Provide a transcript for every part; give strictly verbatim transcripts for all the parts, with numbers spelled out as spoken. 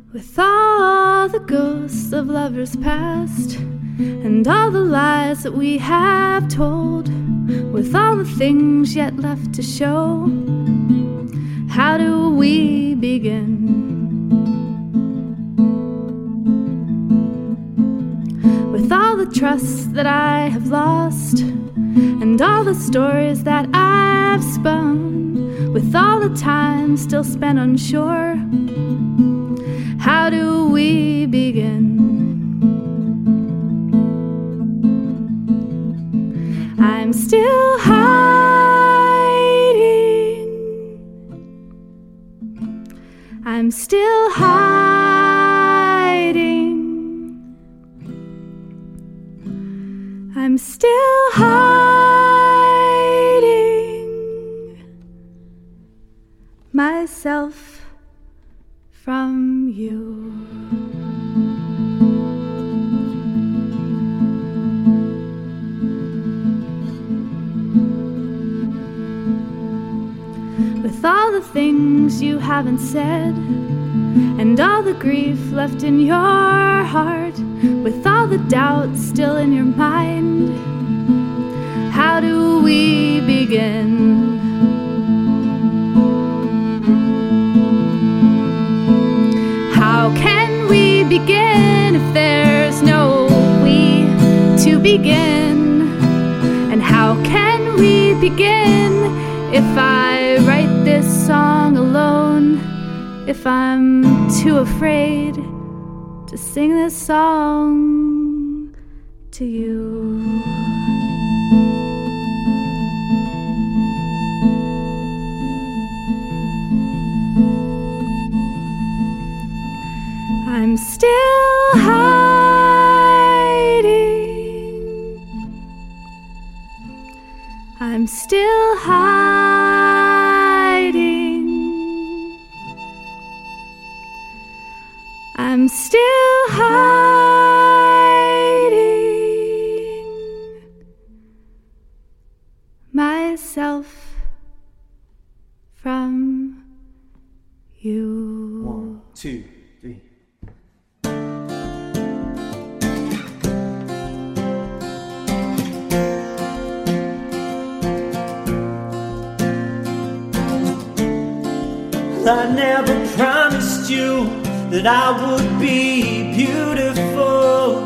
With all the ghosts of lovers past, and all the lies that we have told, with all the things yet left to show, how do we begin? With all the trust that I have lost, and all the stories that I've spun, with all the time still spent unsure, how do we begin? I'm still hiding. I'm still hiding. I'm still hiding myself from you. With all the things you haven't said, and all the grief left in your heart, with all the doubts still in your mind, how do we begin? How can we begin if there's no we to begin? And how can we begin if I write this song alone? If I'm too afraid to sing this song to you? I'm still hiding. I'm still hiding. I'm still hiding myself from you. One, two, three. I never promised you that I would be beautiful.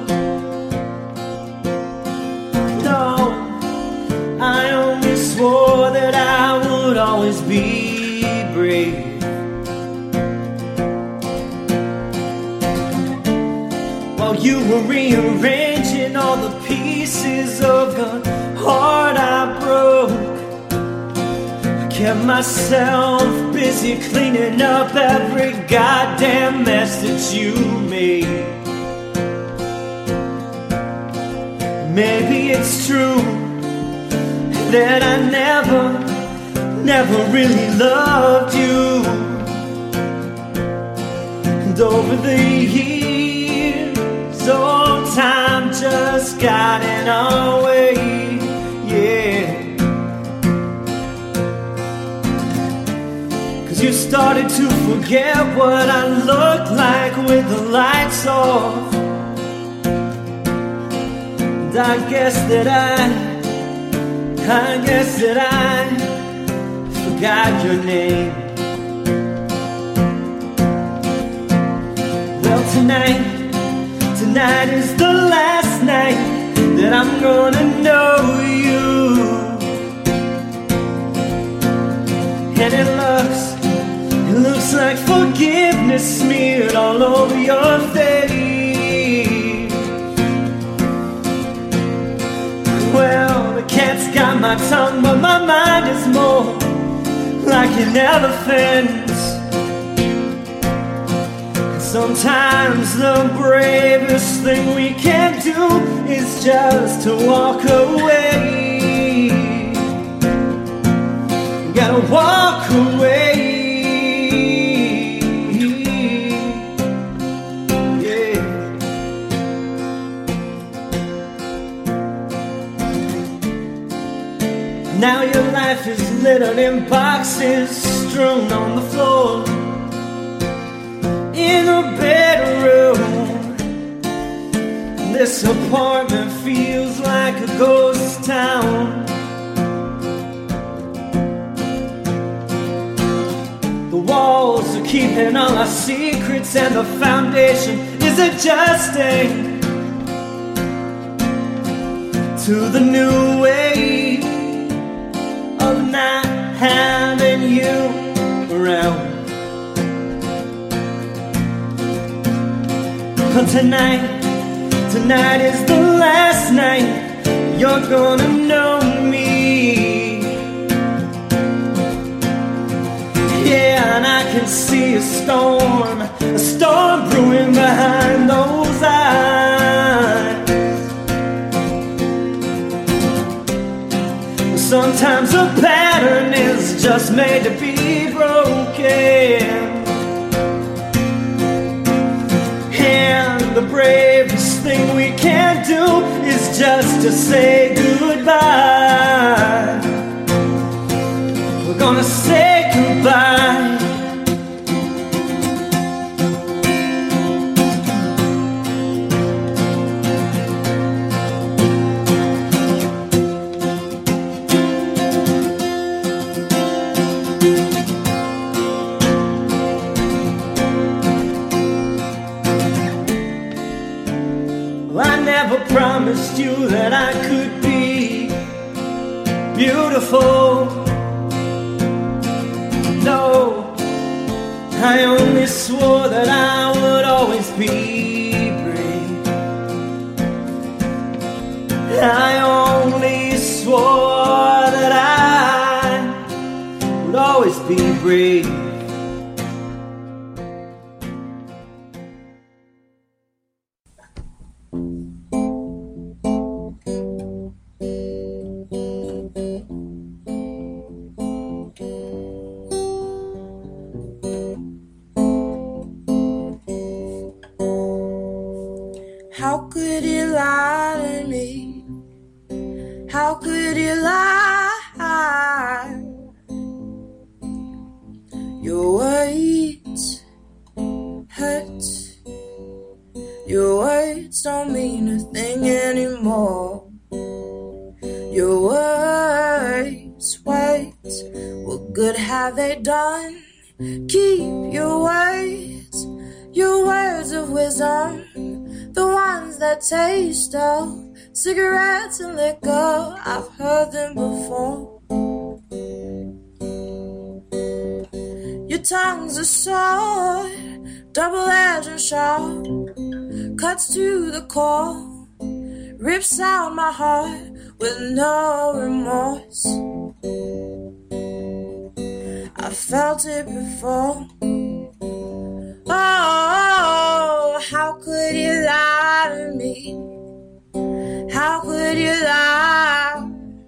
No, I only swore that I would always be brave. While you were rearranging all the pieces of the heart I broke, kept myself busy cleaning up every goddamn mess that you made. Maybe it's true that I never, never really loved you. And over the years, old time just got in our way, yeah. You started to forget what I looked like with the lights off. And I guess that I, I guess that I forgot your name. Well, tonight, tonight is the last night that I'm gonna know you. And it looks It looks like forgiveness smeared all over your face. Well, the cat's got my tongue, but my mind is more like an elephant. Sometimes the bravest thing we can do is just to walk away. Gotta walk away. Now your life is littered in boxes strewn on the floor, in a bed This apartment feels like a ghost town. The walls are keeping all our secrets, and the foundation is adjusting to the new way of not having you around. But tonight, tonight is the last night you're gonna know me. Yeah, and I can see a storm, a storm brewing behind those eyes. Sometimes a pattern is just made to be broken. And the bravest thing we can do is just to say goodbye. We're gonna say goodbye. Promised you that I could be beautiful. No, I only swore that I would always be brave. I only swore that I would always be brave. How could you lie to me? How could you lie? Your words hurt. Your words don't mean a thing anymore. Your words, words, what good have they done? Keep your words, your words of wisdom, the ones that taste of cigarettes and liquor. I've heard them before. Your tongue's a sword, double-edged and sharp, cuts to the core, rips out my heart with no remorse. I felt it before. Oh, how could you lie to me? How could you lie?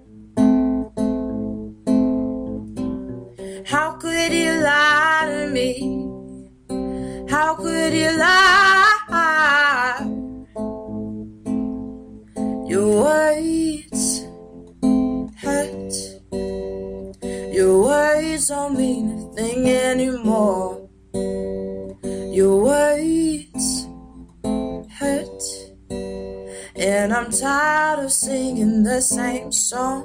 How could you lie to me? How could you lie? Your words hurt. Your words don't mean a thing anymore. Your words hurt, and I'm tired of singing the same song.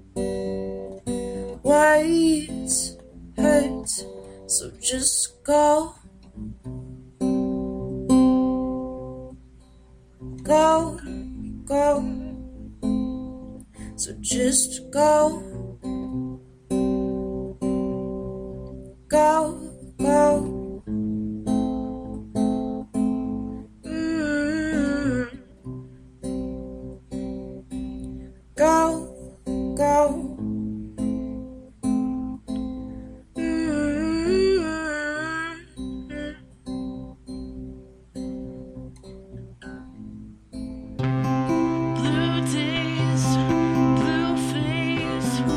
Words hurt, so just go. Go, go, so just go. Go, go. Go, go. Blue days, blue face,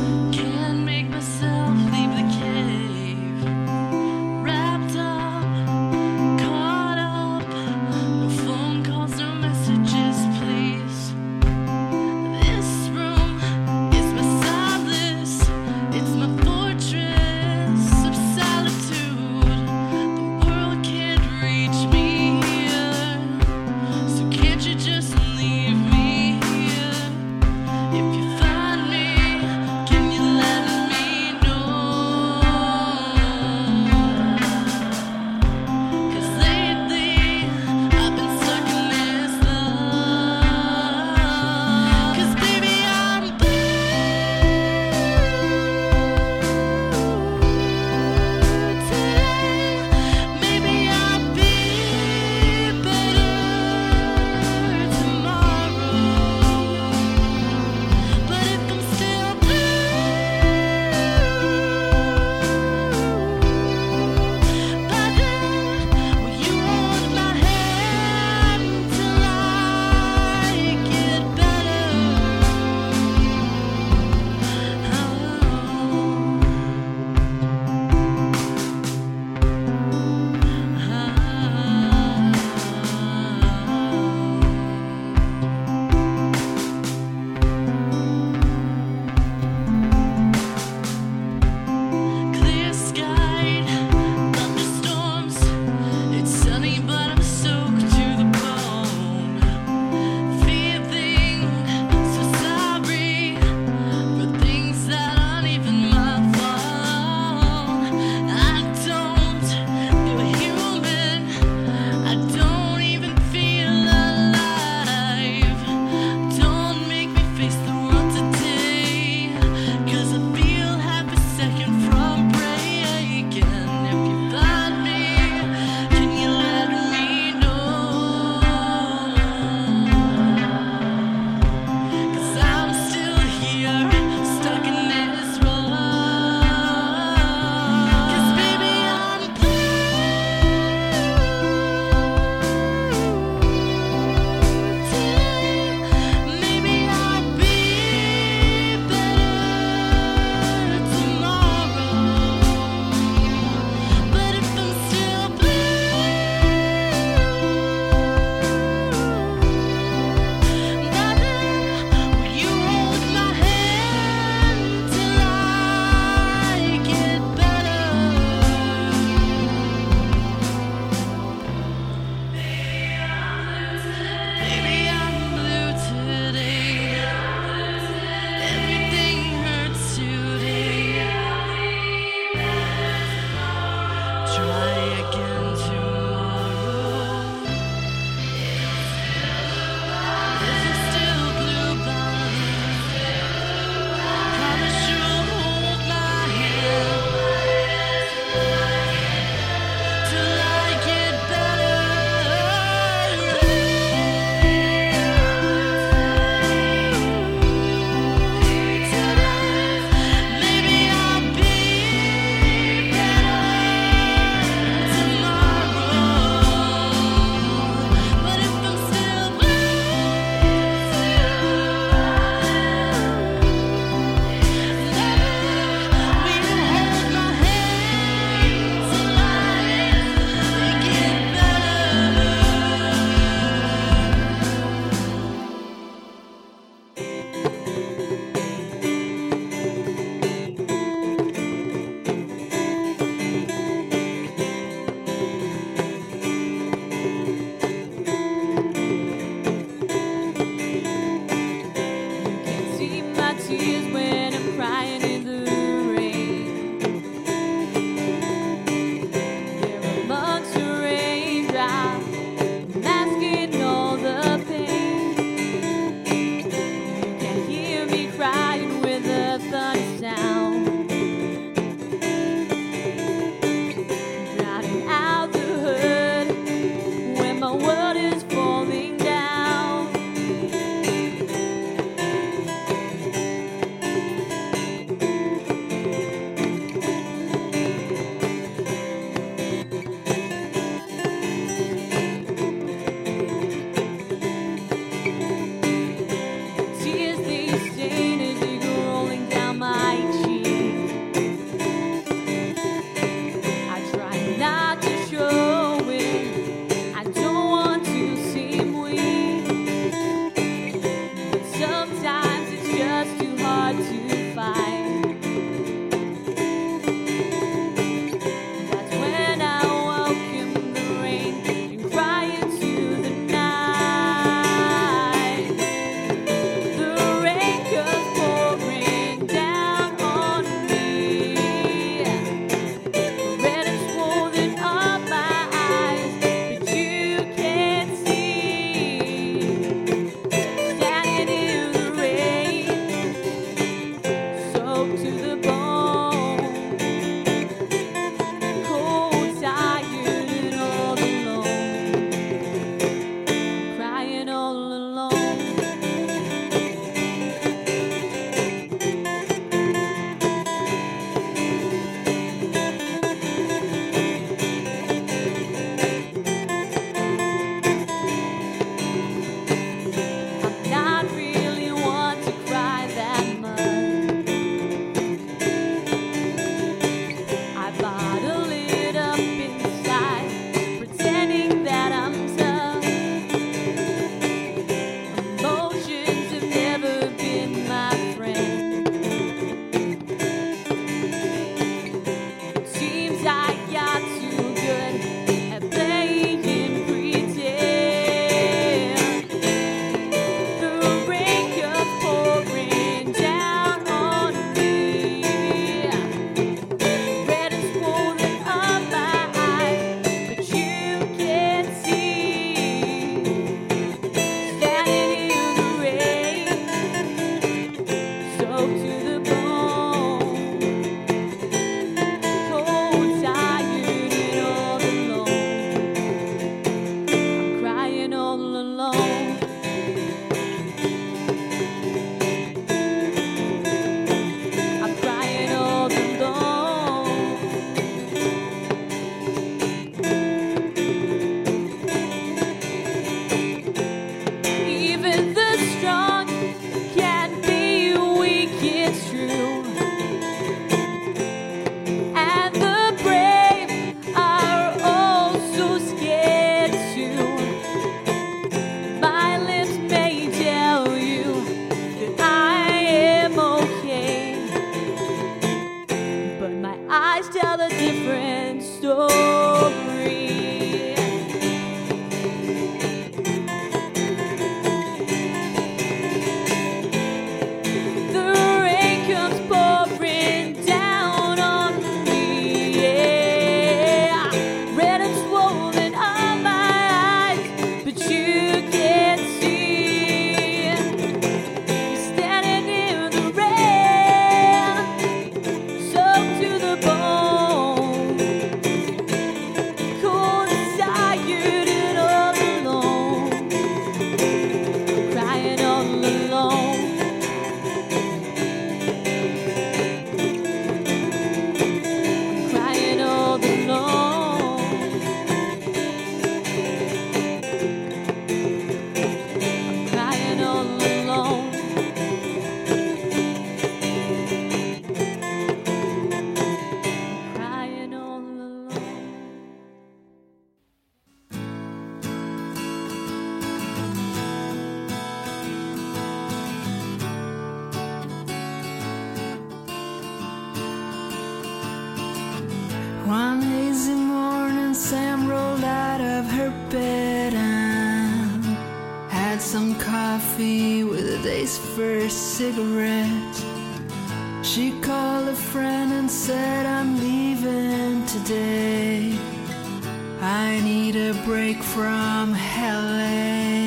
bed and had some coffee with a day's first cigarette. She called a friend and said, I'm leaving today. I need a break from L A.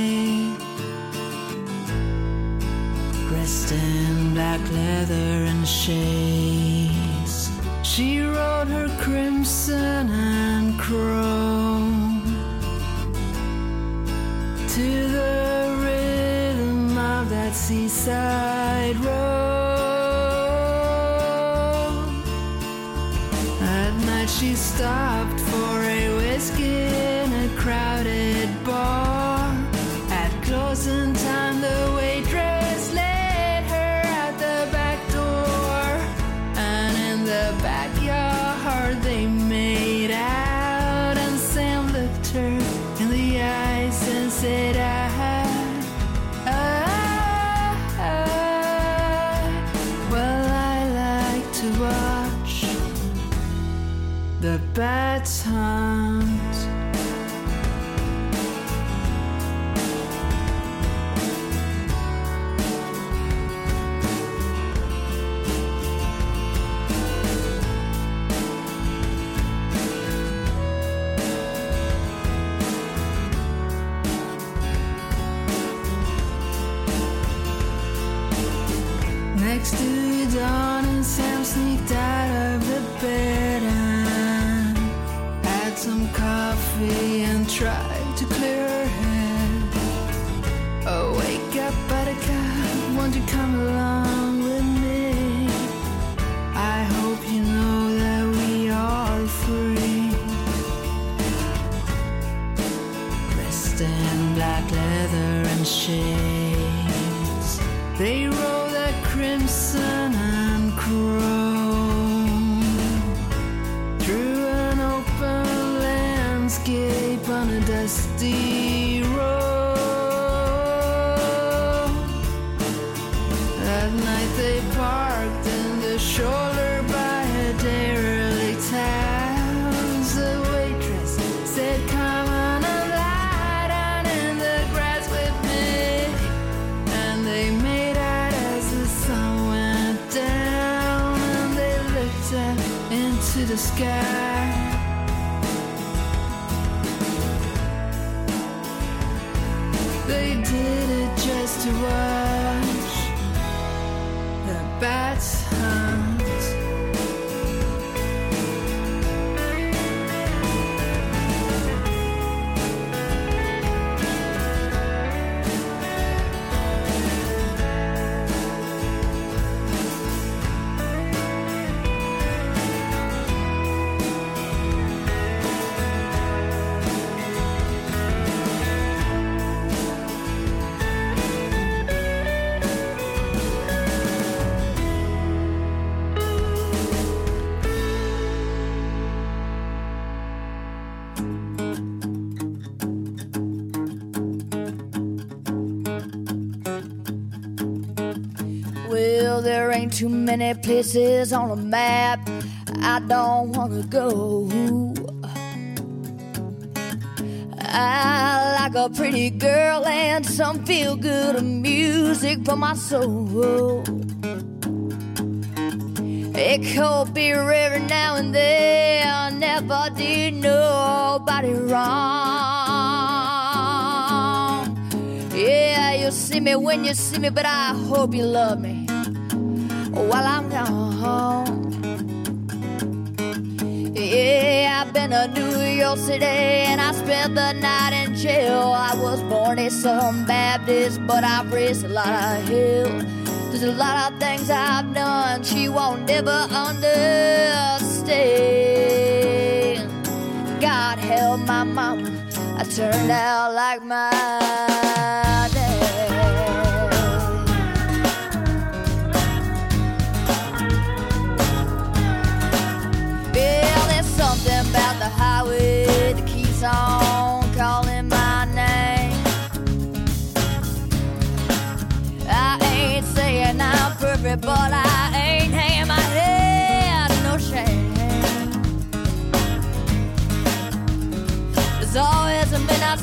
Dressed in black leather and shades, she rode her crimson and chrome to the rhythm of that seaside road. At night she stopped for a whiskey in a crowded bar. At closing time the waitress led her out the back door, and in the backyard they made out, and Sam looked her in the eyes and said, I, I, I, well, I like to watch the bats hunt. Next to dawn and Sam sneaked out of the bed and had some coffee and tried to clear her head. Oh, wake up, buttercup, won't you come along with me? I hope you know that we are free. Dressed in black leather and shades, they roll that crimson and chrome through an open landscape on a dusty road. That night they parked in the shoulder by a derelict house. The waitress said, come on and lie down in the grass with me, and they made out as the sun went down, and they looked up into the sky. They did it just to watch the bats hunt. Well, there ain't too many places on the map I don't wanna go. I like a pretty girl and some feel-good music for my soul. It could be every now and then, I never did nobody wrong. Yeah, you see me when you see me, but I hope you love me while I'm gone. Yeah, I've been to New York City and I spent the night in jail. I was born a Southern Baptist, but I've raised a lot of hell. There's a lot of things I've done she won't never understand. God help my mama, I turned out like my dad. Yeah, there's something about the highway that keeps on calling my name. I ain't saying I'm perfect, but I ain't hanging my head, no shame. There's always a midnight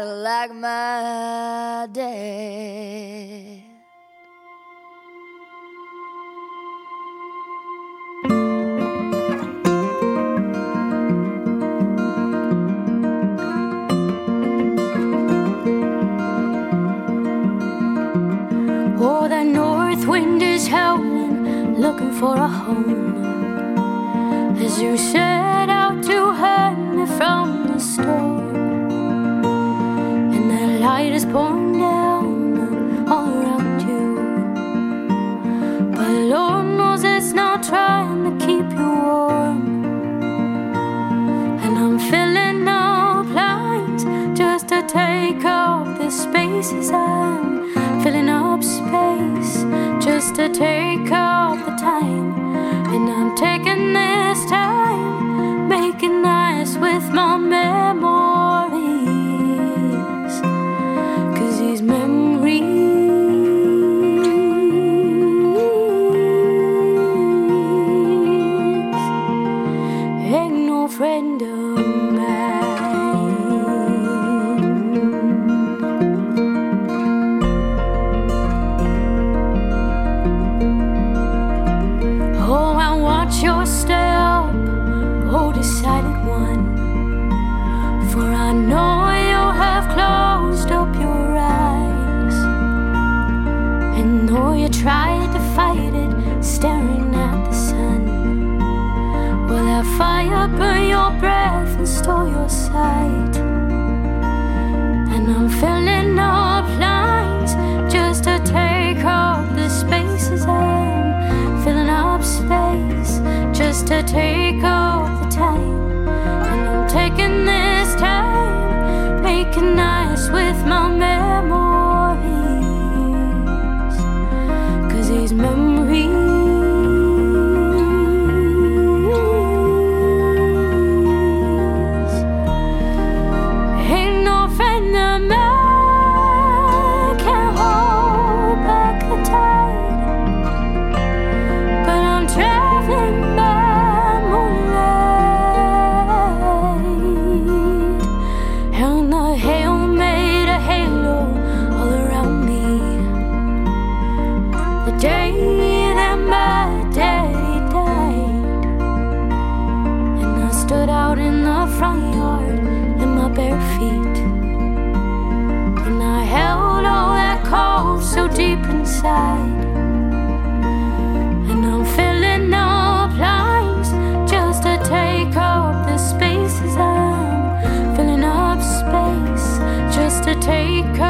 like my dad. Oh, the north wind is howling, looking for a home, as you set out to hide me from the storm. And the light is pouring down all around you, but Lord knows it's not trying to keep you warm. And I'm filling up lines just to take up the spaces. I'm filling up space just to take up the time. And I'm taking this time, making nice with my memories, 'cause these memories ain't no friend of your step, oh decided one, for I know you have closed up your eyes, and though you tried to fight it, staring at the sun, well that fire burn your breath and stole your sight. And I'm filling up lines just to take up the spaces. I'm filling up space just to take up the time. And I'm taking this time, making nice with my memories, 'cause these memories ain't no friend of mine. Can't hold back the tide, but I'm traveling by moonlight, and the hail made a halo all around me. The day that my daddy died, and I stood out in the front yard in my bare feet, and I held all that cold so deep inside. And I'm filling up lines just to take up the spaces. I'm filling up space just to take up